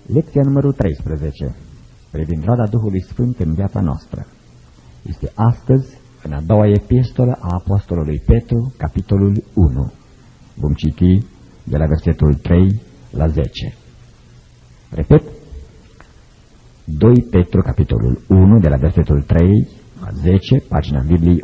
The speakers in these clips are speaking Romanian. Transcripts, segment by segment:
Lecția numărul 13, privind roada Duhului Sfânt în viața noastră, este astăzi în a doua epistolă a Apostolului Petru, capitolul 1. Vom citi de la versetul 3 la 10. Repet, 2 Petru, capitolul 1, de la versetul 3 la 10, pagina Bibliei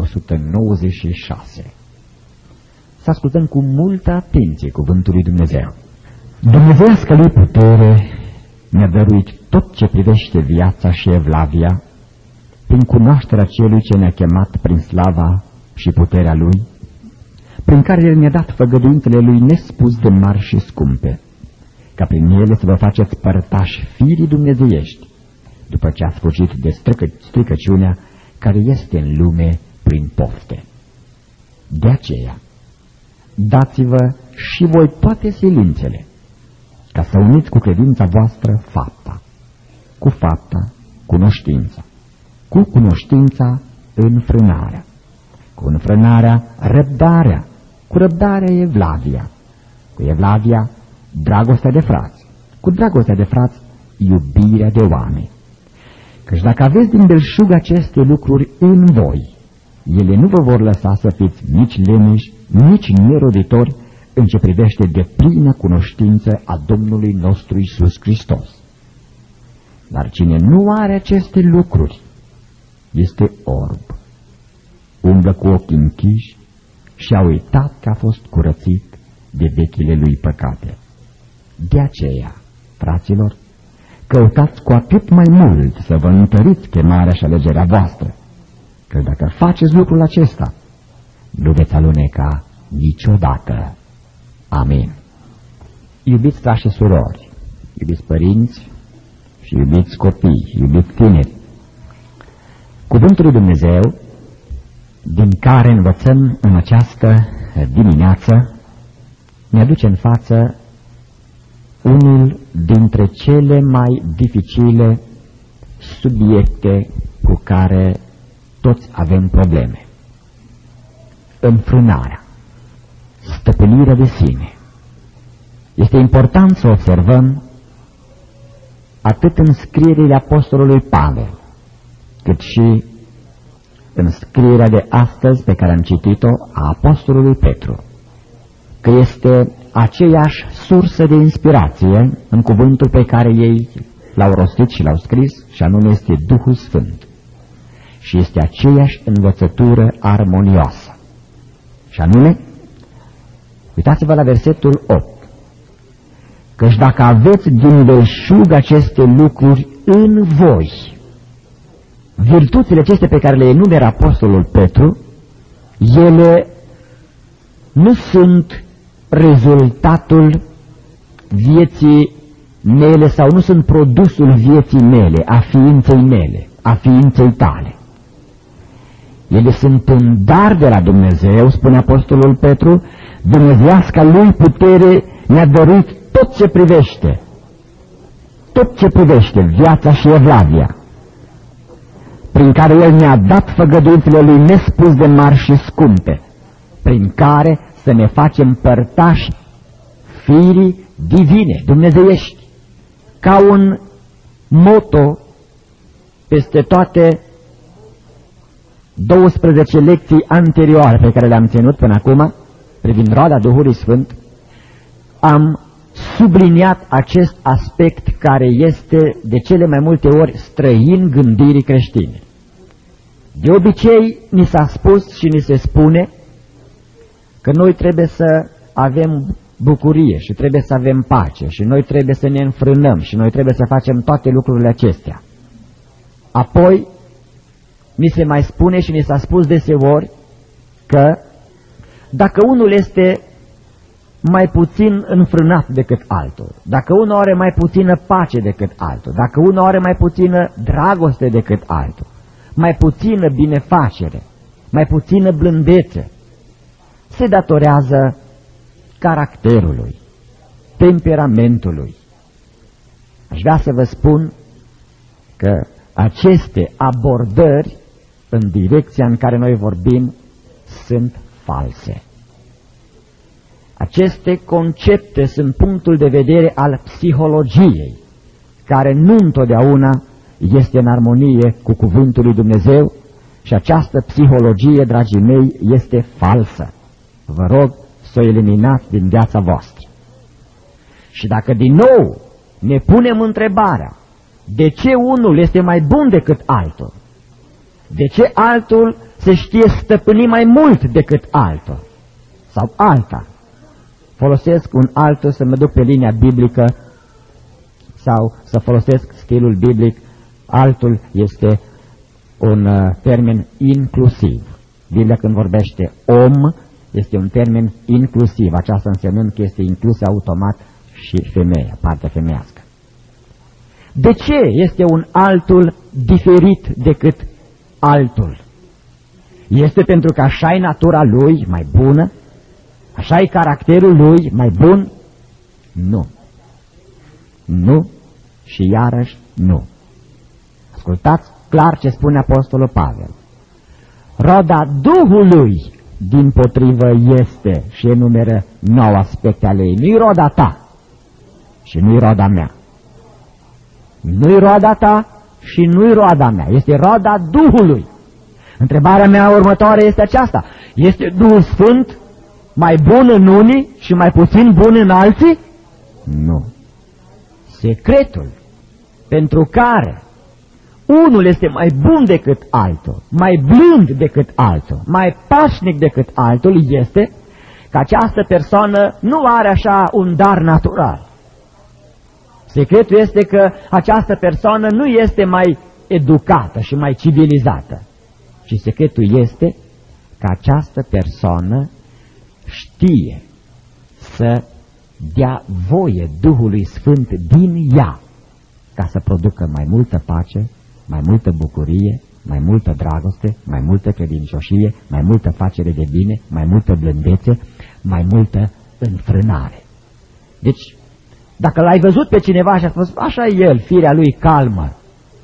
1196. Să ascultăm cu multă atenție cuvântul lui Dumnezeu. Dumnezeiască lui putere ne-a dăruit tot ce privește viața și evlavia, prin cunoașterea celui ce ne-a chemat prin slava și puterea lui, prin care el ne-a dat făgăduințele lui nespus de mari și scumpe, ca prin ele să vă faceți părtași firii dumnezeiești, după ce ați fugit de stricăciunea care este în lume prin pofte. De aceea, dați-vă și voi toate silințele, ca să uniți cu credința voastră fapta, cu fapta cunoștința, cu cunoștința înfrânarea, cu înfrânarea răbdarea, cu răbdarea evlavia, cu evlavia dragostea de frați, cu dragostea de frați iubirea de oameni. Căci dacă aveți din belșug aceste lucruri în voi, ele nu vă vor lăsa să fiți nici leneși, nici neroditori în ce privește de plină cunoștință a Domnului nostru Iisus Hristos. Dar cine nu are aceste lucruri este orb, umblă cu ochii închiși și a uitat că a fost curățit de vechile lui păcate. De aceea, fraților, căutați cu atât mai mult să vă întăriți chemarea și alegerea voastră, că dacă faceți lucrul acesta, nu veți aluneca niciodată. Amin. Iubiți frați și surori, iubiți părinți și iubiți copii, iubiți tineri, cuvântul lui Dumnezeu, din care învățăm în această dimineață, ne aduce în față unul dintre cele mai dificile subiecte cu care toți avem probleme. Înfrânarea, stăpânirea de sine. Este important să observăm atât în scrierile apostolului Pavel, cât și în scrierea de astăzi pe care am citit-o a apostolului Petru, că este aceeași sursă de inspirație în cuvântul pe care ei l-au rostit și l-au scris, și anume este Duhul Sfânt. Și este aceeași învățătură armonioasă. Și anume, uitați-vă la versetul 8. Căci dacă aveți din belșug aceste lucruri în voi, virtuțile acestea pe care le enumeră apostolul Petru, ele nu sunt rezultatul vieții mele sau nu sunt produsul vieții mele, a ființei mele, a ființei tale. Ele sunt un dar de la Dumnezeu, spune apostolul Petru, dumnezeiasca lui putere ne-a dăruit tot ce privește viața și evlavia, prin care el ne-a dat făgăduințele lui nespus de mari și scumpe, prin care să ne facem părtași firii divine, dumnezeiești, ca un moto peste toate 12 lecții anterioare pe care le-am ținut până acum, privind roada Duhului Sfânt, am subliniat acest aspect care este de cele mai multe ori străin gândirii creștine. De obicei ni s-a spus și ni se spune că noi trebuie să avem bucurie și trebuie să avem pace și noi trebuie să ne înfrânăm și noi trebuie să facem toate lucrurile acestea. Apoi ni se mai spune și ni s-a spus deseori că dacă unul este mai puțin înfrânat decât altul, dacă unul are mai puțină pace decât altul, dacă unul are mai puțină dragoste decât altul, mai puțină binefacere, mai puțină blândețe, se datorează caracterului, temperamentului. Aș vrea să vă spun că aceste abordări în direcția în care noi vorbim sunt false. Aceste concepte sunt punctul de vedere al psihologiei, care nu întotdeauna este în armonie cu cuvântul lui Dumnezeu și această psihologie, dragii mei, este falsă. Vă rog să o eliminați din viața voastră. Și dacă din nou ne punem întrebarea de ce unul este mai bun decât altul, de ce altul se știe stăpâni mai mult decât altul sau alta, folosesc un altul să mă duc pe linia biblică sau să folosesc stilul biblic, altul este un termen inclusiv. Biblia când vorbește om este un termen inclusiv, aceasta însemnând că este inclusă automat și femeia, partea femeiască. De ce este un altul diferit decât altul? Este pentru că așa e natura lui mai bună? Așa e caracterul lui mai bun? Nu. Nu și iarăși nu. Ascultați clar ce spune Apostolul Pavel. Roda Duhului dimpotrivă este și enumeră 9 aspecte ale ei. Nu-i roda ta și nu-i roda mea. Nu-i roada ta și nu-i roada mea. Este roda Duhului. Întrebarea mea următoare este aceasta. Este Duhul Sfânt mai bun în unii și mai puțin bun în alții? Nu. Secretul pentru care unul este mai bun decât altul, mai blând decât altul, mai pașnic decât altul, este că această persoană nu are așa un dar natural. Secretul este că această persoană nu este mai educată și mai civilizată, ci secretul este că această persoană știe să dea voie Duhului Sfânt din ea ca să producă mai multă pace, mai multă bucurie, mai multă dragoste, mai multă credincioșie, mai multă facere de bine, mai multă blândețe, mai multă înfrânare. Deci, dacă l-ai văzut pe cineva și a spus, așa e el, firea lui calmă,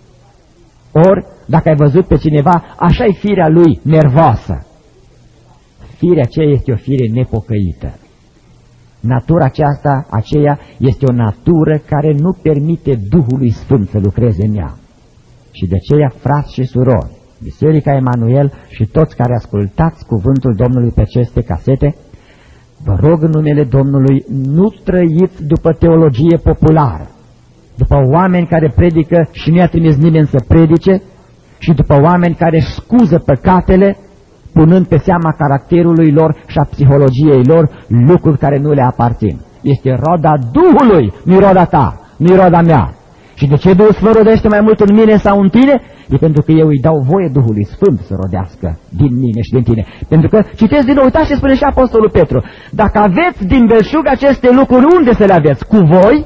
ori dacă ai văzut pe cineva, așa e firea lui nervoasă, firea aceea este o fire nepocăită. Natura aceea este o natură care nu permite Duhului Sfânt să lucreze în ea. Și de aceea, frați și surori, Biserica Emanuel și toți care ascultați cuvântul Domnului pe aceste casete, vă rog în numele Domnului, nu trăiți după teologie populară, după oameni care predică și nu i-a trimis nimeni să predice, și după oameni care scuză păcatele, punând pe seama caracterului lor și a psihologiei lor lucruri care nu le aparțin. Este roda Duhului, nu roda ta, nu roda mea. Și de ce Duhul Sfânt rodește mai mult în mine sau în tine? E pentru că eu îi dau voie Duhului Sfânt să rodească din mine și din tine. Pentru că, citesc din nou, uitați ce spune și Apostolul Petru, dacă aveți din belșug aceste lucruri, unde să le aveți? Cu voi?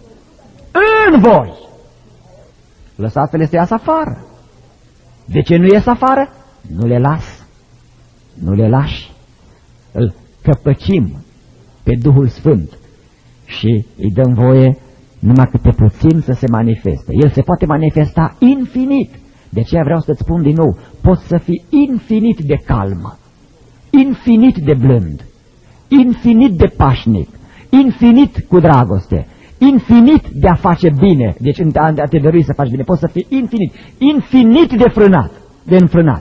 În voi! Lăsați-le să iasă afară. De ce nu ies afară? Nu le las. Nu le lași. Îl căpăcim pe Duhul Sfânt și îi dăm voie numai câte puțin să se manifeste. El se poate manifesta infinit. De aceea vreau să-ți spun din nou, poți să fii infinit de calmă, infinit de blând, infinit de pașnic, infinit cu dragoste, infinit de a face bine, deci a te dărui să faci bine, poți să fii infinit, infinit de frânat, de înfrânat.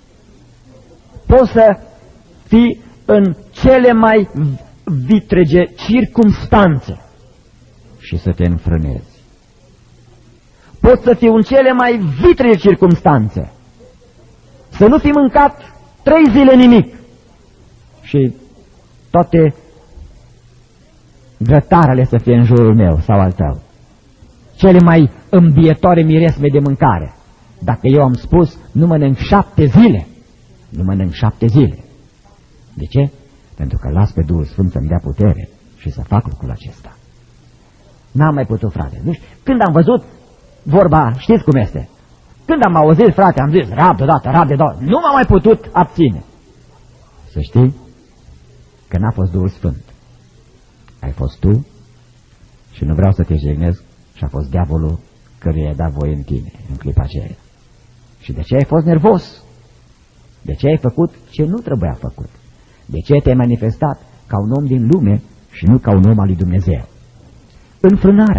Poți să fii în cele mai vitrege circumstanțe și să te înfrânezi. Poți să fii în cele mai vitrege circumstanțe, să nu fi mâncat 3 zile nimic și toate grătarele să fie în jurul meu sau al tău. Cele mai îmbietoare miresme de mâncare. Dacă eu am spus, nu mănânc 7 zile, nu mănânc 7 zile. De ce? Pentru că las pe Duhul Sfânt să-mi dea putere și să fac lucrul acesta. N-am mai putut, frate. Nu știu, când am văzut vorba, știți cum este? Când am auzit, frate, am zis, rab deodată, nu m-am mai putut abține. Să știi că n-a fost Duhul Sfânt. Ai fost tu și nu vreau să te jignesc și a fost diavolul căruia i-a dat voie în tine, în clipa aceea. Și de ce ai fost nervos? De ce ai făcut ce nu trebuia făcut? De ce te-ai manifestat ca un om din lume și nu ca un om al lui Dumnezeu? Înfrânarea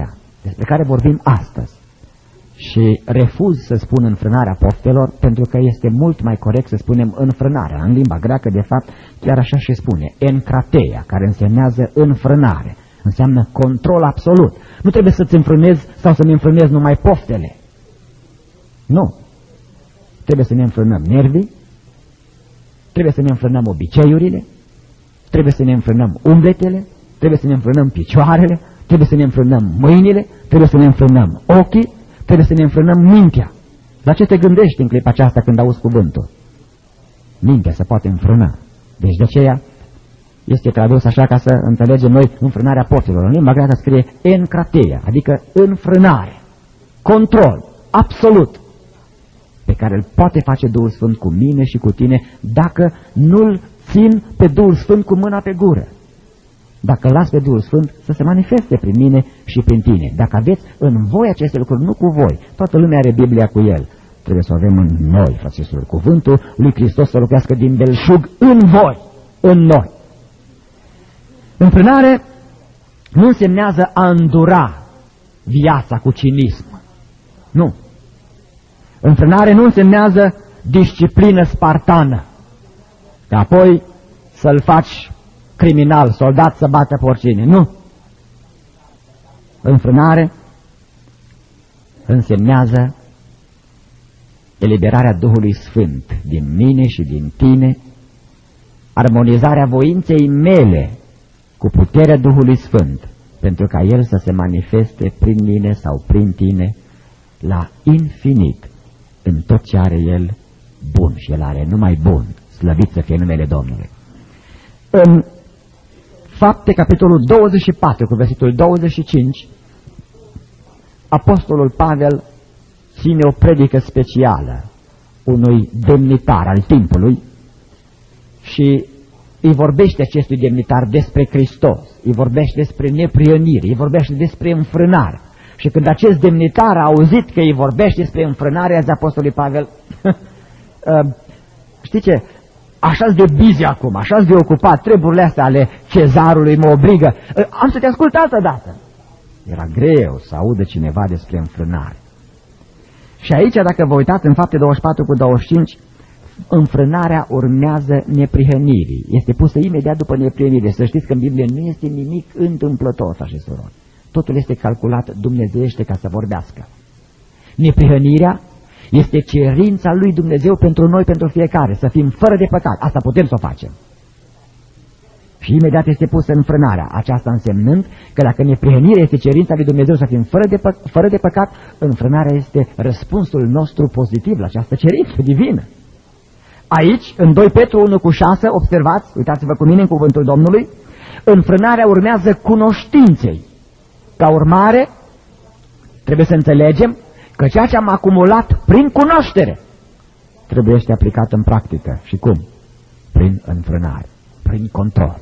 despre care vorbim astăzi. Și refuz să spun înfrânarea poftelor, pentru că este mult mai corect să spunem înfrânarea. În limba greacă, de fapt, chiar așa și spune, enkrateia, care însemnează înfrânare. Înseamnă control absolut. Nu trebuie să-ți înfrânezi sau să-mi înfrânezi numai poftele. Nu. Trebuie să ne înfrânăm nervii, trebuie să ne înfrânăm obiceiurile, trebuie să ne înfrânăm umbletele, trebuie să ne înfrânăm picioarele, trebuie să ne înfrânăm mâinile, trebuie să ne înfrânăm ochii, trebuie să ne înfrânăm mintea. La ce te gândești în clipa aceasta când auzi cuvântul? Mintea se poate înfrâna. Deci de aceea este tradus așa ca să înțelegem noi înfrânarea poftelor. În limba greacă scrie enkrateia, adică înfrânare, control, absolut, pe care îl poate face Duhul Sfânt cu mine și cu tine dacă nu-l țin pe Duhul Sfânt cu mâna pe gură. Dacă las pe Duhul Sfânt să se manifeste prin mine și prin tine. Dacă aveți în voi aceste lucruri, nu cu voi. Toată lumea are Biblia cu el. Trebuie să o avem în noi, fraților. Cuvântul lui Hristos să locuiască din belșug în voi, în noi. Înfrânare nu însemnează a îndura viața cu cinism. Nu. Înfrânare nu însemnează disciplină spartană. Că apoi să-l faci criminal, soldat să bată porcine. Nu. Înfrânare însemnează eliberarea Duhului Sfânt din mine și din tine, armonizarea voinței mele cu puterea Duhului Sfânt, pentru ca El să se manifeste prin mine sau prin tine la infinit în tot ce are El bun, și El are numai bun, slăvit să fie numele Domnului. În Fapte, capitolul 24, cu versetul 25, Apostolul Pavel ține o predică specială unui demnitar al timpului și îi vorbește acestui demnitar despre Hristos, îi vorbește despre neprihănire, îi vorbește despre înfrânare. Și când acest demnitar a auzit că îi vorbește despre înfrânarea de Apostolului Pavel, știi ce? Așa-s de busy acum, așa-s de ocupat, treburile astea ale cezarului mă obligă. Am să te ascult altă dată. Era greu să audă cineva despre înfrânare. Și aici, dacă vă uitați în Fapte 24 cu 25, înfrânarea urmează neprihănirii. Este pusă imediat după neprihănire. Să știți că în Biblie nu este nimic întâmplător, frați și surori. Totul este calculat dumnezeiește ca să vorbească. Neprihănirea este cerința lui Dumnezeu pentru noi, pentru fiecare, să fim fără de păcat. Asta putem să o facem. Și imediat este pusă înfrânarea. Aceasta însemnând că dacă neprihănirea este cerința lui Dumnezeu să fim fără de păcat, înfrânarea este răspunsul nostru pozitiv la această cerință divină. Aici, în 2 Petru 1 cu 6, observați, uitați-vă cu mine în cuvântul Domnului, înfrânarea urmează cunoștinței. Ca urmare, trebuie să înțelegem că ceea ce am acumulat prin cunoaștere trebuie să aplicat în practică. Și cum? Prin înfrânare, prin control.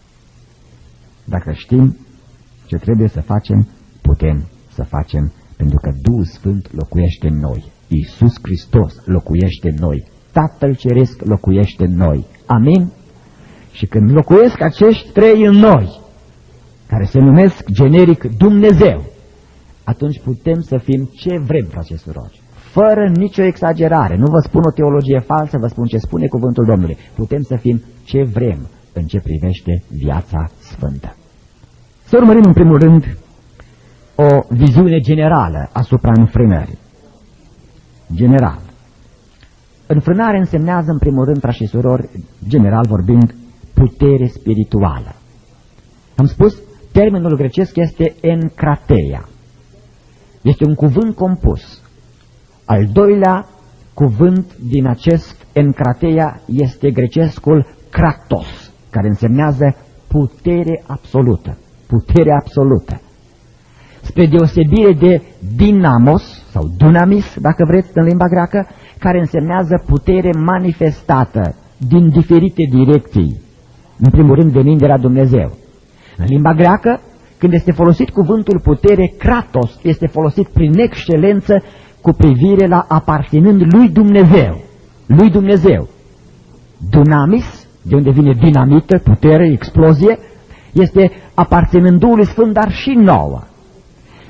Dacă știm ce trebuie să facem, putem să facem, pentru că Duhul Sfânt locuiește în noi. Iisus Hristos locuiește în noi. Tatăl Ceresc locuiește în noi. Amin? Și când locuiesc acești trei în noi, care se numesc generic Dumnezeu, atunci putem să fim ce vrem, frați și surori. Fără nicio exagerare. Nu vă spun o teologie falsă, vă spun ce spune cuvântul Domnului. Putem să fim ce vrem în ce privește viața sfântă. Să urmărim în primul rând o viziune generală asupra înfrânării. General. Înfrânare însemnează în primul rând, frați și surori, general vorbind, putere spirituală. Am spus, termenul grecesc este enkrateia. Este un cuvânt compus. Al doilea cuvânt din acest enkrateia este grecescul kratos, care însemnează putere absolută. Putere absolută. Spre deosebire de dinamos sau dunamis, dacă vreți, în limba greacă, care însemnează putere manifestată din diferite direcții. În primul rând venind de la Dumnezeu. În limba greacă, când este folosit cuvântul putere, kratos este folosit prin excelență cu privire la aparținând lui Dumnezeu. Lui Dumnezeu. Dunamis, de unde vine dinamită, putere, explozie, este aparținând Duhului Sfânt, dar și nouă.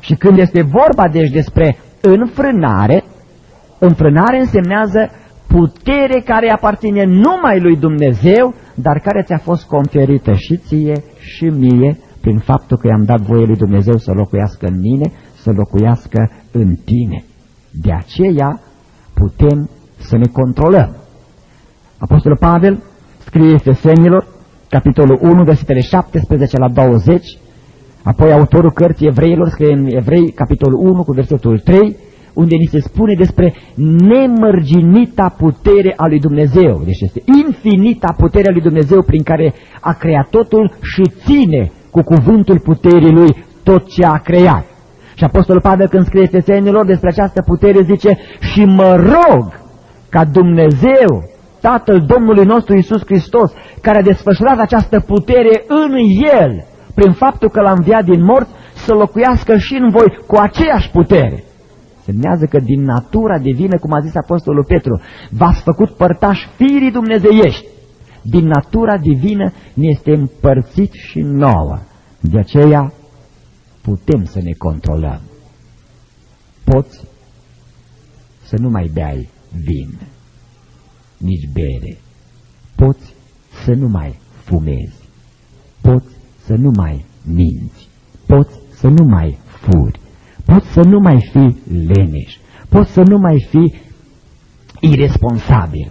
Și când este vorba deci despre înfrânare, înfrânare însemnează putere care aparține numai lui Dumnezeu, dar care ți-a fost conferită și ție și mie, prin faptul că i-am dat voie lui Dumnezeu să locuiască în mine, să locuiască în tine. De aceea putem să ne controlăm. Apostolul Pavel scrie Efesenilor, capitolul 1, versetele 17 la 20, apoi autorul cărții Evreilor scrie în Evrei, capitolul 1, cu versetul 3, unde ni se spune despre nemărginita putere a lui Dumnezeu. Deci este infinita puterea lui Dumnezeu prin care a creat totul și ține cu cuvântul puterii lui tot ce a creat. Și Apostolul Pavel, când scrie Efesenilor despre această putere, zice: și mă rog ca Dumnezeu, Tatăl Domnului nostru Iisus Hristos, care a desfășurat această putere în El, prin faptul că l-a înviat din morți, să locuiască și în voi cu aceeași putere. Semnează că din natura divină, cum a zis Apostolul Petru, v-ați făcut părtași firii dumnezeiești. Din natura divină ne este împărțit și nouă. De aceea putem să ne controlăm. Poți să nu mai beai vin, nici bere. Poți să nu mai fumezi. Poți să nu mai minți. Poți să nu mai furi. Poți să nu mai fi leneș. Poți să nu mai fi irresponsabil.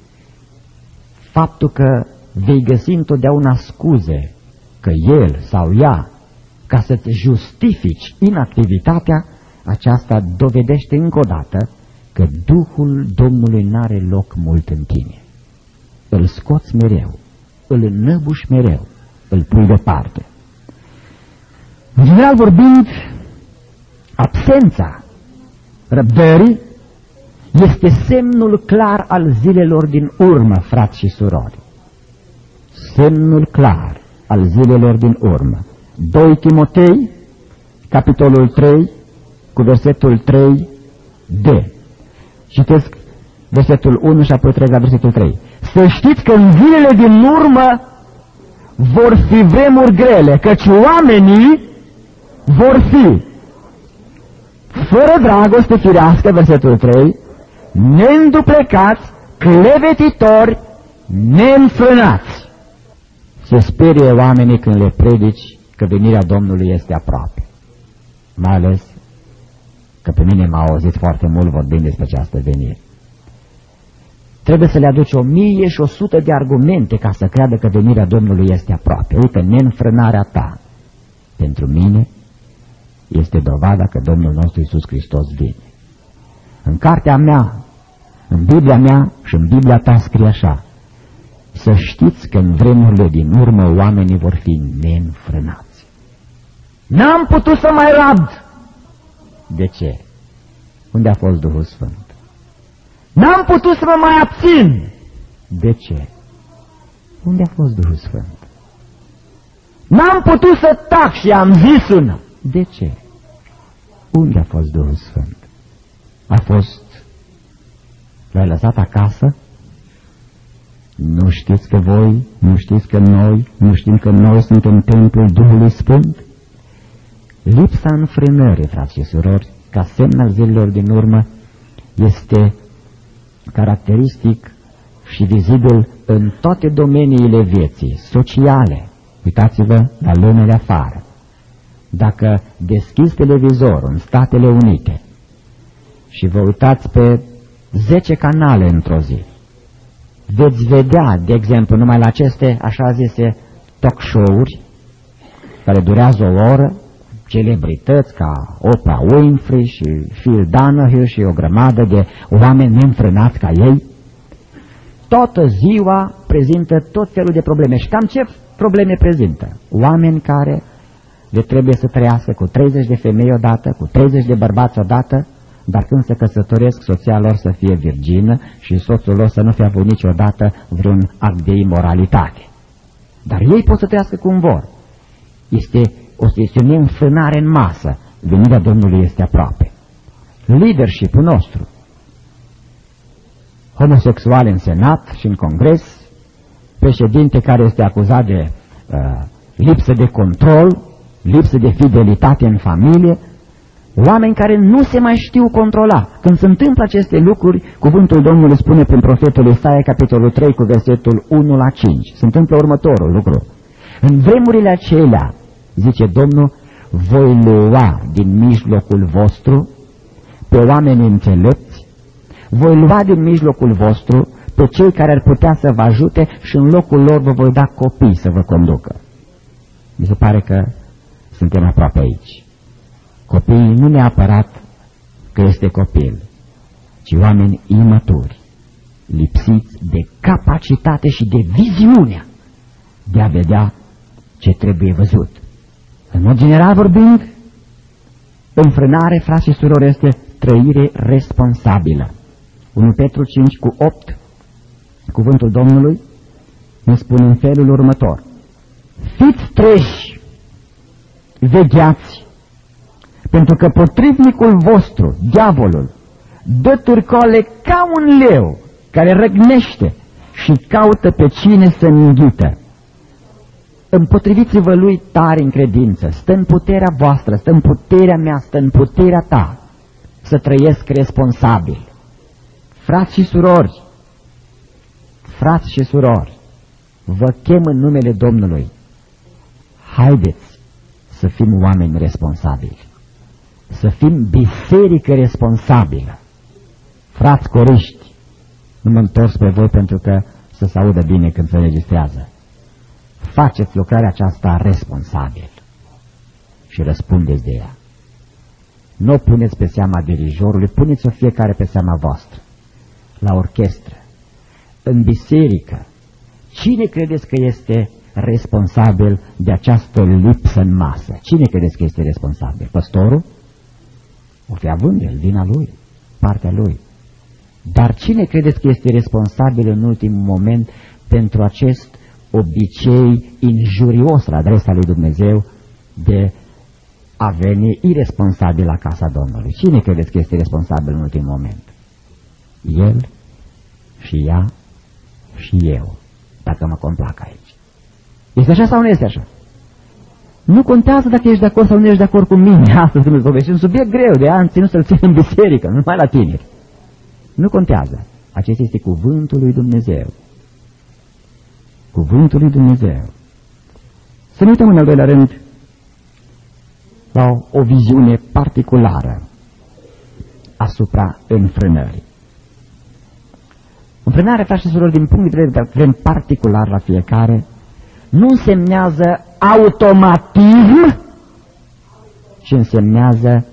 Faptul că vei găsi întotdeauna scuze că el sau ea, ca să-ți justifici inactivitatea, aceasta dovedește încă o dată că Duhul Domnului n-are loc mult în tine. Îl scoți mereu, îl înnăbuși mereu, îl pui departe. În general vorbind, absența răbdării este semnul clar al zilelor din urmă, frați și surori. Semnul clar al zilelor din urmă. 2 Timotei, capitolul 3, cu versetul 3d. Citesc versetul 1 și apoi trec la versetul 3. Să știți că în zilele din urmă vor fi vremuri grele, căci oamenii vor fi fără dragoste firească, versetul 3, neînduplecați, clevetitori, neînfrânați. Se sperie oamenii când le predici că venirea Domnului este aproape. Mai ales că pe mine m-a auzit foarte mult vorbind despre această venire. Trebuie să le aduci 1100 de argumente ca să creadă că venirea Domnului este aproape. Uite, neînfrânarea ta pentru mine este dovada că Domnul nostru Iisus Hristos vine. În cartea mea, în Biblia mea și în Biblia ta scrie așa: să știți că în vremurile din urmă oamenii vor fi neînfrânați. N-am putut să mai rabd. De ce? Unde a fost Duhul Sfânt? N-am putut să mă mai abțin. De ce? Unde a fost Duhul Sfânt? N-am putut să tac și am zis una. De ce? Unde a fost Duhul Sfânt? A fost... L-ai lăsat acasă? Nu știți că voi, nu știți că noi, nu știm că noi suntem templul Duhului Sfânt? Lipsa înfrânării, frați și surori, ca semn al zilelor din urmă, este caracteristic și vizibil în toate domeniile vieții sociale. Uitați-vă la lumea de afară. Dacă deschizi televizorul în Statele Unite și vă uitați pe 10 canale într-o zi, veți vedea, de exemplu, numai la aceste așa zise talk show-uri care durează o oră, celebrități ca Oprah Winfrey și Phil Donahue și o grămadă de oameni neînfrânați ca ei, toată ziua prezintă tot felul de probleme. Și cam ce probleme prezintă? Oameni care le trebuie să trăiască cu 30 de femei odată, cu 30 de bărbați odată, dar când se căsătoresc, soția lor să fie virgină și soțul lor să nu fie avut niciodată vreun act de imoralitate. Dar ei pot să trăiască cum vor. Este o neînfrânare în masă. Venirea Domnului este aproape. Leadership-ul nostru, homosexuali în Senat și în Congres, președinte care este acuzat de lipsă de control, lipsă de fidelitate în familie, Oameni care nu se mai știu controla. Când se întâmplă aceste lucruri, cuvântul Domnului spune prin profetul Isaia, capitolul 3, cu versetul 1 la 5. Se întâmplă următorul lucru. În vremurile acelea, zice Domnul, voi lua din mijlocul vostru pe oameni înțelepți, voi lua din mijlocul vostru pe cei care ar putea să vă ajute și în locul lor vă voi da copii să vă conducă. Mi se pare că suntem aproape aici. Copiii nu neapărat că este copil, ci oameni imaturi, lipsiți de capacitate și de viziunea de a vedea ce trebuie văzut. În mod general vorbind, înfrânare, frați și surori, este trăire responsabilă. 1 Petru 5 cu 8, cuvântul Domnului ne spune în felul următor. Fiți treji, vegheați, pentru că potrivnicul vostru, diavolul, dă târcoale ca un leu care răgnește și caută pe cine să înghită. Împotriviți-vă lui tare în credință, stă în puterea voastră, stă în puterea mea, stă în puterea ta, să trăiesc responsabil. Frați și surori, vă chem în numele Domnului. Haideți să fim oameni responsabili, să fim biserică responsabilă. Frați coriști, nu mă întorc pe voi pentru că să se audă bine când se înregistrează. Faceți lucrarea aceasta responsabil și răspundeți de ea. Nu o puneți pe seama dirijorului, puneți-o fiecare pe seama voastră. La orchestră, în biserică, cine credeți că este responsabil de această lipsă în masă? Cine credeți că este responsabil? Păstorul? O fi având el, vina lui, partea lui. Dar cine credeți că este responsabil în ultimul moment pentru acest obicei injurios la adresa lui Dumnezeu de a veni iresponsabil la casa Domnului? Cine credeți că este responsabil în ultimul moment? El și ea și eu, dacă mă complac aici. Este așa sau nu este așa? Nu contează dacă ești de acord sau nu ești de acord cu mine astăzi când îți povesti. Un subiect greu de ani ținut să-l țin în biserică, numai la tineri. Nu contează. Acesta este cuvântul lui Dumnezeu. Cuvântul lui Dumnezeu. Să ne uităm în al doilea rând la o viziune particulară asupra înfrânării. Înfrânarea, frați și surori, din punct de vedere particular la fiecare, nu însemnează automatism, ci însemnează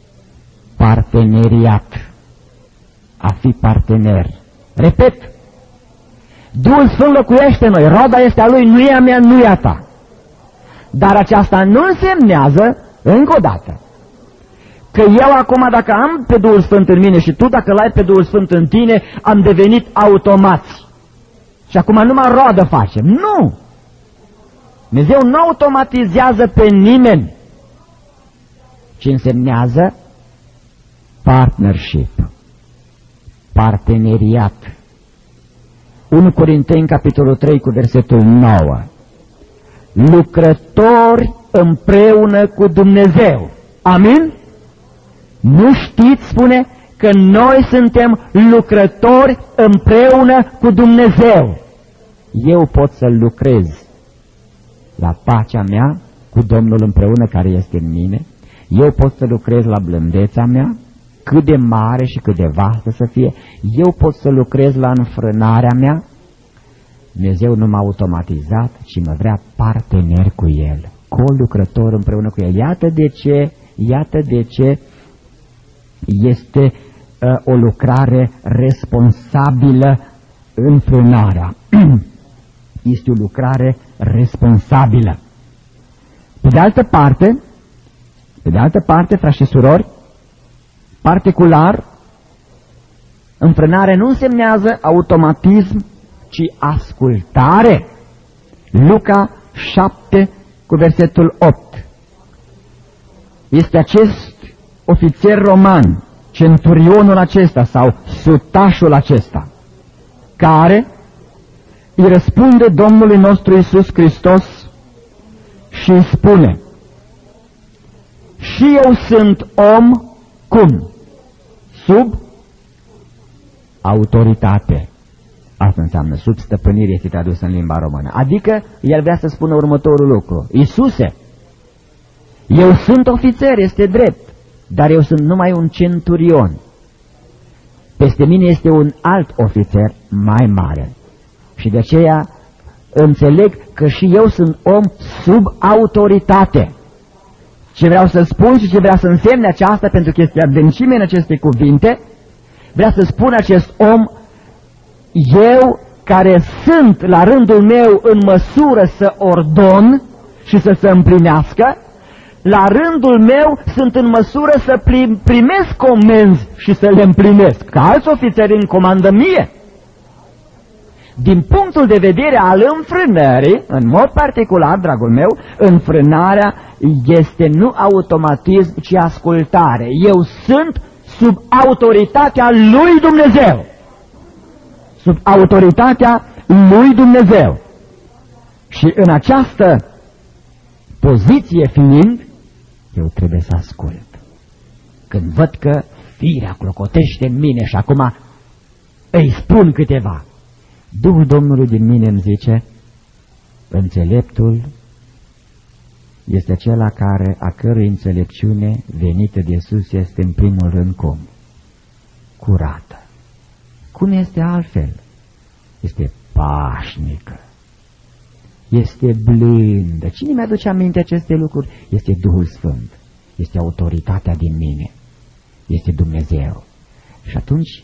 parteneriat. A fi partener. Repet, Duhul Sfânt locuiește în noi, roada este a Lui, nu e a mea, nu e a ta. Dar aceasta nu însemnează, încă o dată, că eu acum, dacă am pe Duhul Sfânt în mine și tu dacă l-ai pe Duhul Sfânt în tine, am devenit automați. Și acum numai roadă facem. Nu! Dumnezeu nu automatizează pe nimeni, ci însemnează partnership, parteneriat. 1 Corinteni, capitolul 3, cu versetul 9. Lucrători împreună cu Dumnezeu. Amin? Nu știți, spune, că noi suntem lucrători împreună cu Dumnezeu. Eu pot să lucrez la pacea mea cu Domnul împreună care este în mine. Eu pot să lucrez la blândețea mea, cât de mare și cât de vastă să fie. Eu pot să lucrez la înfrânarea mea. Dumnezeu nu m-a automatizat, ci mă vrea partener cu El, co-lucrător împreună cu El. Iată de ce este o lucrare responsabilă înfrânarea. Este o lucrare responsabilă. Pe de altă parte, frați și surori, particular, înfrânare nu însemnează automatism, ci ascultare. Luca 7 cu versetul 8. Este acest ofițer roman, centurionul acesta sau sutașul acesta, care îi răspunde Domnului nostru Iisus Hristos și îi spune: și eu sunt om, cum? Sub autoritate. Asta înseamnă sub stăpânire, este tradus în limba română. Adică el vrea să spună următorul lucru. Iisuse, eu sunt ofițer, este drept, dar eu sunt numai un centurion. Peste mine este un alt ofițer mai mare. Și de aceea înțeleg că și eu sunt om sub autoritate. Ce vreau să spun și ce vrea să însemne aceasta, pentru că este adâncime în aceste cuvinte, vrea să spun acest om, eu care sunt la rândul meu în măsură să ordon și să se împlinească, la rândul meu sunt în măsură să primesc comenzi și să le împlinesc, ca alți ofițeri în comandă mie. Din punctul de vedere al înfrânării, în mod particular, dragul meu, înfrânarea este nu automatism, ci ascultare. Eu sunt sub autoritatea lui Dumnezeu. Sub autoritatea lui Dumnezeu. Și în această poziție fiind, eu trebuie să ascult. Când văd că firea clocotește în mine și acum îi spun câteva, Duhul Domnului din mine îmi zice, înțeleptul este acela a cărui înțelepciune venită de sus este în primul rând cum? Curată. Cum este altfel? Este pașnică. Este blândă. Cine mi-aduce aminte aceste lucruri? Este Duhul Sfânt. Este autoritatea din mine. Este Dumnezeu. Și atunci,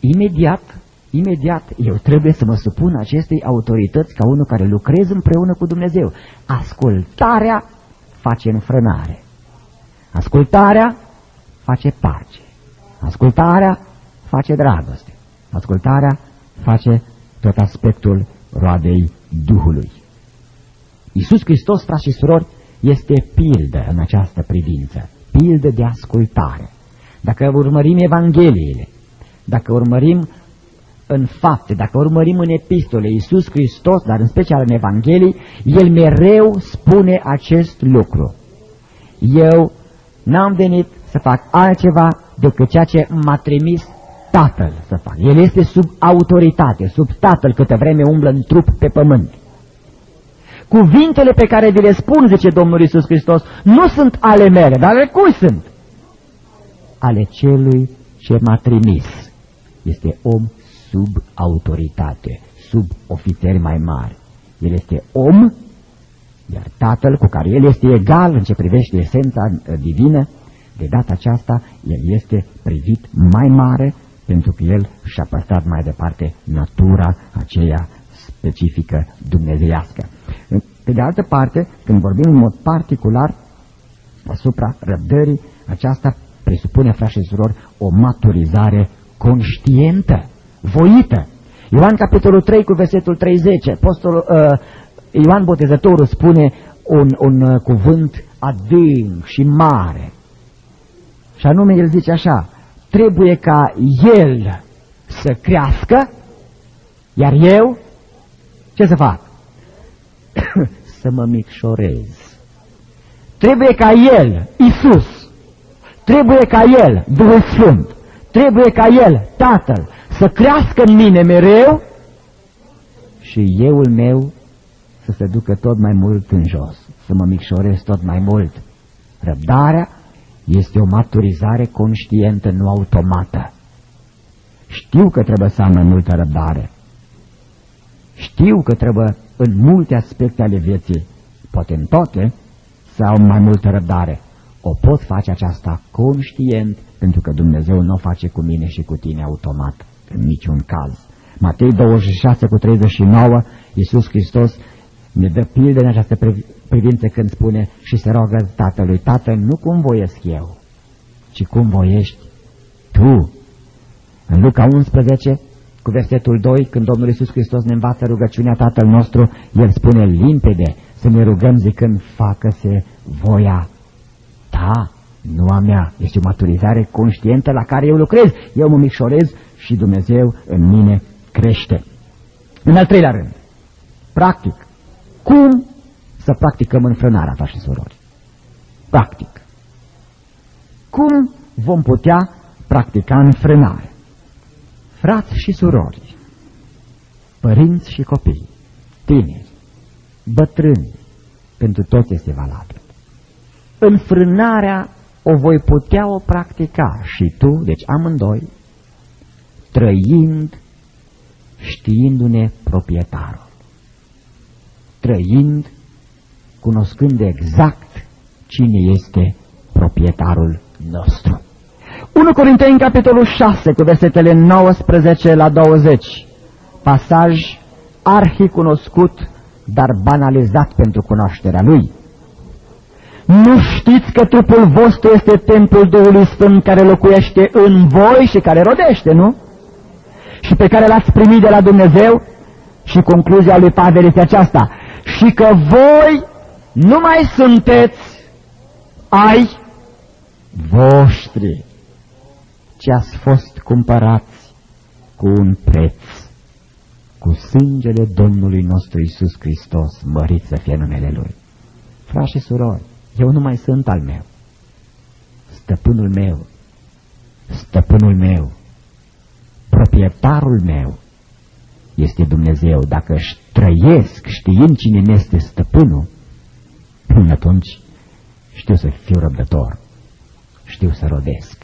imediat, eu trebuie să mă supun acestei autorități ca unul care lucrez împreună cu Dumnezeu. Ascultarea face înfrânare. Ascultarea face pace. Ascultarea face dragoste. Ascultarea face tot aspectul roadei Duhului. Iisus Hristos, frați și surori, este pildă în această privință. Pildă de ascultare. Dacă urmărim Evangheliile, dacă urmărim în fapte, dacă urmărim în epistole Iisus Hristos, dar în special în Evanghelii, El mereu spune acest lucru. Eu n-am venit să fac altceva decât ceea ce m-a trimis Tatăl să fac. El este sub autoritate, sub Tatăl, câtă vreme umblă în trup pe pământ. Cuvintele pe care vi le spun, zice Domnul Iisus Hristos, nu sunt ale mele, dar ale cui sunt? Ale celui ce m-a trimis. Este om sub autoritate, sub ofițeri mai mari. El este om, iar Tatăl, cu care el este egal în ce privește esența divină, de data aceasta, el este privit mai mare, pentru că el și-a păstrat mai departe natura aceea specifică dumnezeiască. Pe de altă parte, când vorbim în mod particular asupra răbdării, aceasta presupune, frați și surori, o maturizare conștientă, voită. Ioan capitolul 3 cu versetul 30, Ioan Botezătorul spune un cuvânt adânc și mare. Și anume el zice așa, trebuie ca el să crească, iar eu ce să fac? Să mă micșorez. Trebuie ca el, Iisus, trebuie ca el, Duhul Sfânt, trebuie ca el, Tatăl, să crească în mine mereu și euul meu să se ducă tot mai mult în jos, să mă micșorez tot mai mult. Răbdarea este o maturizare conștientă, nu automată. Știu că trebuie să am mai multă răbdare. Știu că trebuie în multe aspecte ale vieții, poate în toate, să am mai multă răbdare. O pot face aceasta conștient, pentru că Dumnezeu nu o face cu mine și cu tine automat, în niciun caz. Matei 26 cu 39, Iisus Hristos ne dă pildă în această privință când spune și se roagă Tatălui, Tată, nu cum voiesc eu, ci cum voiești Tu. În Luca 11, cu versetul 2, când Domnul Iisus Hristos ne învață rugăciunea Tatăl nostru, El spune limpede să ne rugăm zicând, facă-se voia Ta, nu a mea. Este o maturizare conștientă la care eu lucrez. Eu mă micșorez și Dumnezeu în mine crește. În al treilea rând, practic, cum să practicăm înfrânarea, frați și surori? Practic. Cum vom putea practica înfrânare? Frați și surori, părinți și copii, tineri, bătrâni, pentru toți este valabil. Înfrânarea o voi putea o practica și tu, deci amândoi, trăind, știindu-ne proprietarul, trăind, cunoscând exact cine este proprietarul nostru. 1 Corinteni, capitolul 6, cu versetele 19 la 20, pasaj arhicunoscut, dar banalizat pentru cunoașterea lui. Nu știți că trupul vostru este templul Duhului Sfânt care locuiește în voi și care rodește, nu? Și pe care l-ați primit de la Dumnezeu? Și concluzia lui Pavel este aceasta: și că voi nu mai sunteți ai voștri, ci ați fost cumpărați cu un preț, cu sângele Domnului nostru Iisus Hristos, mărit să fie numele Lui. Frați și surori, eu nu mai sunt al meu. Stăpânul meu, proprietarul meu este Dumnezeu. Dacă își trăiesc știind cine este stăpânul, până atunci știu să fiu răbdător, știu să rodesc.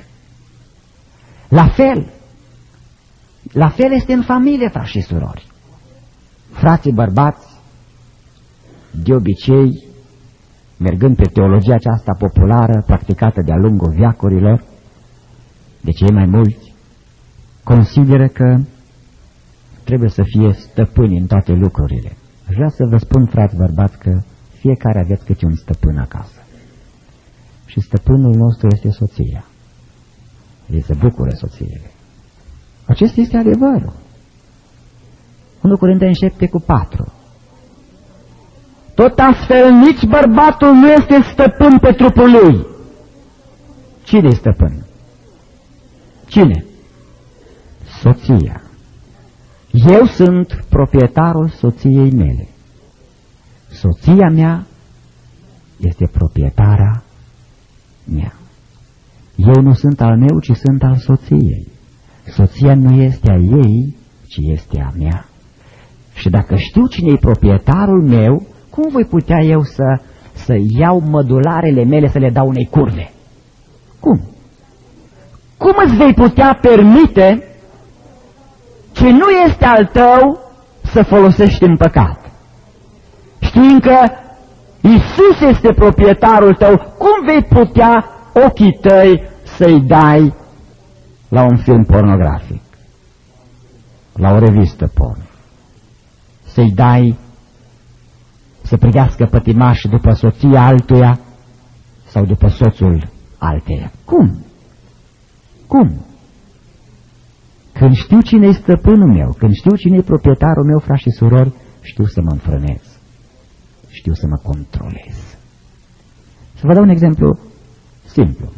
La fel este în familie, frați și surori. Frații bărbați, de obicei, mergând pe teologia aceasta populară, practicată de-a lungul veacurilor, de cei mai mulți, consideră că trebuie să fie stăpâni în toate lucrurile. Vreau să vă spun, frați bărbați, că fiecare aveți câte un stăpân acasă. Și stăpânul nostru este soția. El se bucură soțiile. Acesta este adevărul. 1 Corinteni 7:4. Tot astfel, nici bărbatul nu este stăpân pe trupul lui. Cine e stăpân? Cine? Soția. Eu sunt proprietarul soției mele. Soția mea este proprietara mea. Eu nu sunt al meu, ci sunt al soției. Soția nu este a ei, ci este a mea. Și dacă știu cine e proprietarul meu, cum voi putea eu să iau mădularele mele să le dau unei curve? Cum? Cum îți vei putea permite ce nu este al tău să folosești în păcat? Știind că Iisus este proprietarul tău, cum vei putea ochii tăi să-i dai la un film pornografic, la o revistă porno, să-i dai să privească pătimaș după soția altuia sau după soțul alteia? Cum? Cum? Când știu cine e stăpânul meu, când știu cine e proprietarul meu, frați și surori, știu să mă înfrânez, știu să mă controlez. Să vă dau un exemplu simplu.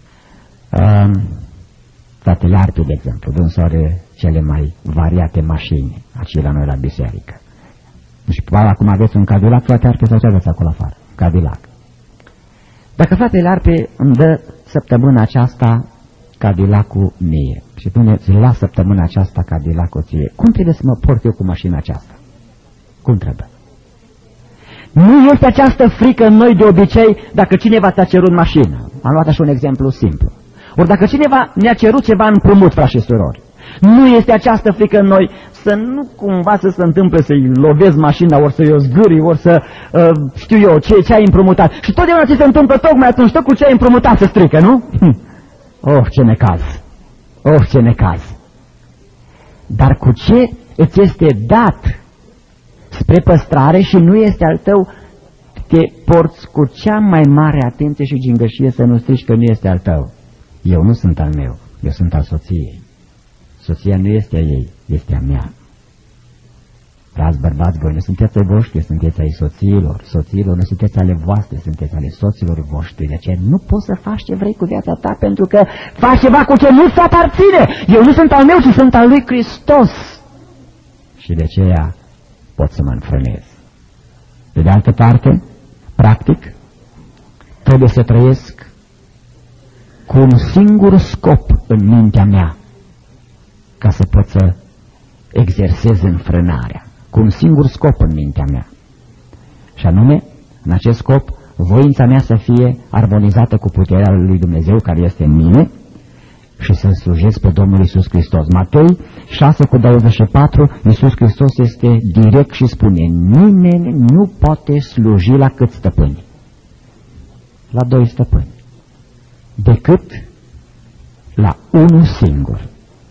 Fratele Arpiu, de exemplu, dânsul are cele mai variate mașini, aici la noi la biserică. Și acum aveți un Cadillac, frate Arpiu, sau ce aveți acolo afară? Cadillac. Dacă fratele Arpiu îmi dă săptămâna aceasta Cadillac-ul mie și până la săptămâna aceasta Cadillac-ul ție, cum trebuie să mă port eu cu mașina aceasta? Cum trebuie? Nu este această frică în noi de obicei dacă cineva ți-a cerut mașină. Am luat așa un exemplu simplu. Ori dacă cineva ne-a cerut ceva împrumut, frați și surori, nu este această frică în noi să nu cumva să se întâmple să-i lovezi mașina, ori să-i o zgâri, ori să, știu eu, ce ai împrumutat. Și totdeauna ce se întâmplă tocmai atunci, tot cu ce ai împrumutat se strică, nu? Oh, ce necaz! Oh, ce necaz! Dar cu ce îți este dat spre păstrare și nu este al tău, te porți cu cea mai mare atenție și gingășie să nu strici că nu este al tău. Eu nu sunt al meu, eu sunt al soției. Soția nu este a ei, este a mea. Frați bărbați, voi nu sunteți ai voștri, sunteți ai soțiilor. Soțiilor nu sunteți ale voastre, sunteți ale soților voștri. De aceea nu poți să faci ce vrei cu viața ta, pentru că faci ceva cu ce nu-ți aparține. Eu nu sunt al meu, ci sunt al lui Hristos. Și de aceea pot să mă înfrânez. De altă parte, practic, trebuie să trăiesc cu un singur scop în mintea mea, ca să pot să exersez înfrânarea, cu un singur scop în mintea mea. Și anume, în acest scop, voința mea să fie armonizată cu puterea lui Dumnezeu care este în mine și să slujesc pe Domnul Iisus Hristos. Matei 6:24, Iisus Hristos este direct și spune: nimeni nu poate sluji la câți stăpâni? La 2 stăpâni, decât la unul singur.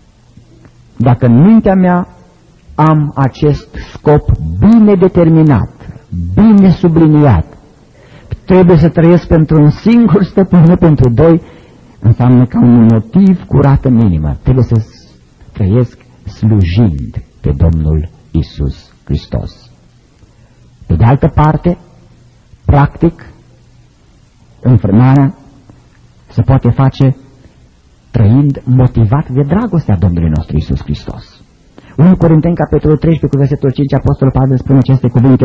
Dacă în mintea mea am acest scop bine determinat, bine subliniat, trebuie să trăiesc pentru un singur stăpân, nu pentru 2, înseamnă că un motiv curat în inimă. Trebuie să trăiesc slujind pe Domnul Iisus Hristos. Pe de altă parte, practic, înfrânarea se poate face trăind motivat de dragostea Domnului nostru Iisus Hristos. 1 Corinteni, capitolul 13, cu versetul 5, Apostolul Pavel spune aceste cuvinte: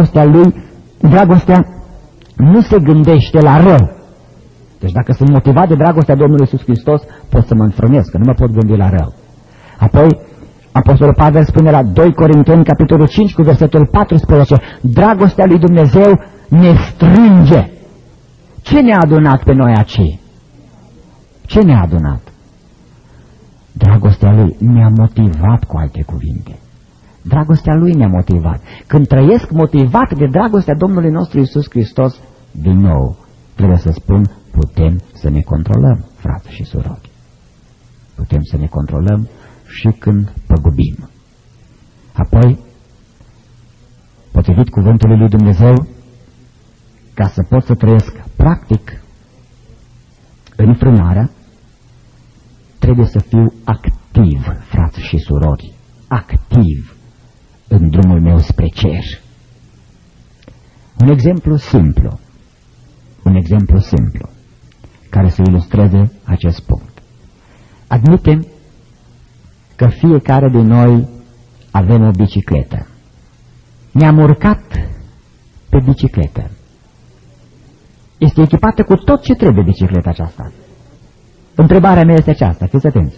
dragostea nu se gândește la rău. Deci dacă sunt motivat de dragostea Domnului Iisus Hristos, pot să mă înfrânesc, că nu mă pot gândi la rău. Apoi, Apostolul Pavel spune la 2 Corinteni, capitolul 5, cu versetul 14, dragostea lui Dumnezeu ne strânge. Ce ne-a adunat pe noi aici? Ce ne-a adunat? Dragostea Lui ne-a motivat, cu alte cuvinte. Dragostea Lui ne-a motivat. Când trăiesc motivat de dragostea Domnului nostru Iisus Hristos, din nou, trebuie să spun, putem să ne controlăm, frați și surori. Putem să ne controlăm și când păgubim. Apoi, potrivit cuvântului lui Dumnezeu, ca să pot să trăiesc practic înfrânarea, trebuie să fiu activ, frați și surori, activ în drumul meu spre cer. Un exemplu simplu, care să ilustreze acest punct. Admitem că fiecare din noi avem o bicicletă. Ne-am urcat pe bicicletă. Este echipată cu tot ce trebuie bicicleta aceasta. Întrebarea mea este aceasta, fiți atenți.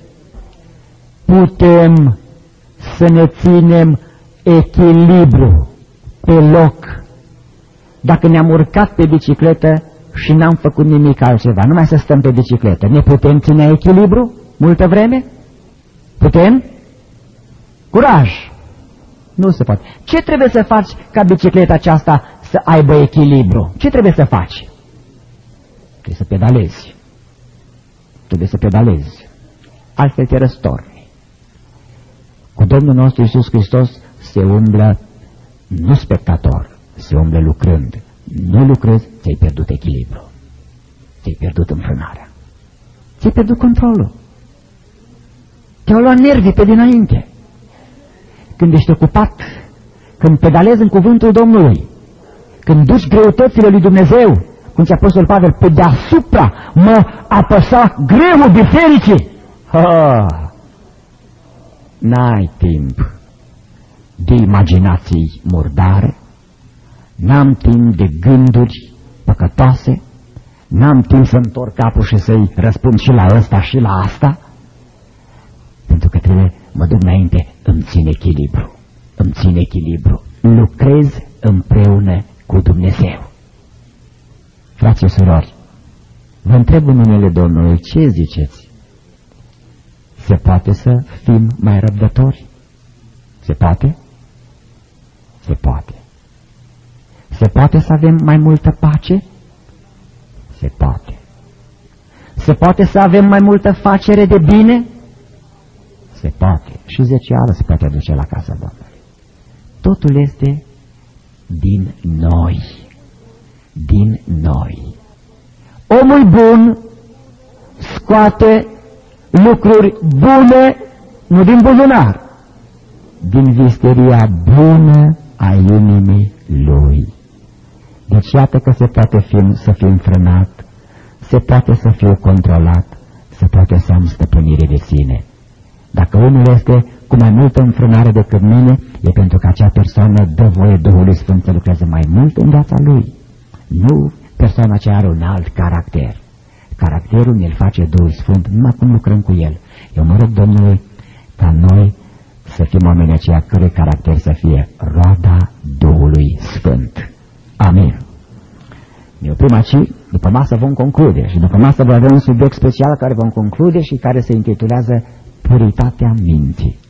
Putem să ne ținem echilibru pe loc dacă ne-am urcat pe bicicletă și n-am făcut nimic altceva, numai să stăm pe bicicletă? Ne putem ține echilibru multă vreme? Putem? Curaj! Nu se poate. Ce trebuie să faci ca bicicleta aceasta să aibă echilibru? Ce trebuie să faci? Trebuie să pedalezi. Trebuie să pedalezi. Altfel te răstorni. Cu Domnul nostru Iisus Hristos se umblă nu spectator, se umblă lucrând. Nu lucrezi, ți-ai pierdut echilibru. Ți-ai pierdut înfrânarea. Ți-ai pierdut controlul. Te-au luat nervii pe dinainte. Când ești ocupat, când pedalezi în cuvântul Domnului, când duci greutățile lui Dumnezeu, cum ți-a Apostolul Pavel, pe deasupra mă apăsa greul bisericii. N-ai timp de imaginații murdare, n-am timp de gânduri păcătoase, n-am timp să întorc capul și să-i răspund și la ăsta și la asta, pentru că trebuie, mă duc înainte, îmi țin echilibru, lucrez împreună cu Dumnezeu. Frați și surori, vă întreb în numele Domnului, ce ziceți? Se poate să fim mai răbdători? Se poate? Se poate. Se poate să avem mai multă pace? Se poate. Se poate să avem mai multă facere de bine? Se poate. Și zecială se poate duce la casa Domnului. Totul este din noi. Din noi. Omul bun scoate lucruri bune, nu din buzunar, din visteria bună a inimii lui. Deci iată că se poate să fiu înfrânat, se poate să fiu controlat, se poate să am stăpânire de sine. Dacă unul este cu mai multă înfrânare decât mine, e pentru că acea persoană dă voie Duhului Sfânt să lucreze mai mult în viața lui. Nu persoana ce are un alt caracter. Caracterul ne-l face Duhul Sfânt, numai cum lucrăm cu el. Eu mă rog Domnului ca noi să fim oameni aceia cărui caracter să fie roada Duhului Sfânt. Amin. Ne oprim aici, după masă vom conclude și după masă vom avea un subiect special care vom conclude și care se intitulează Puritatea minții.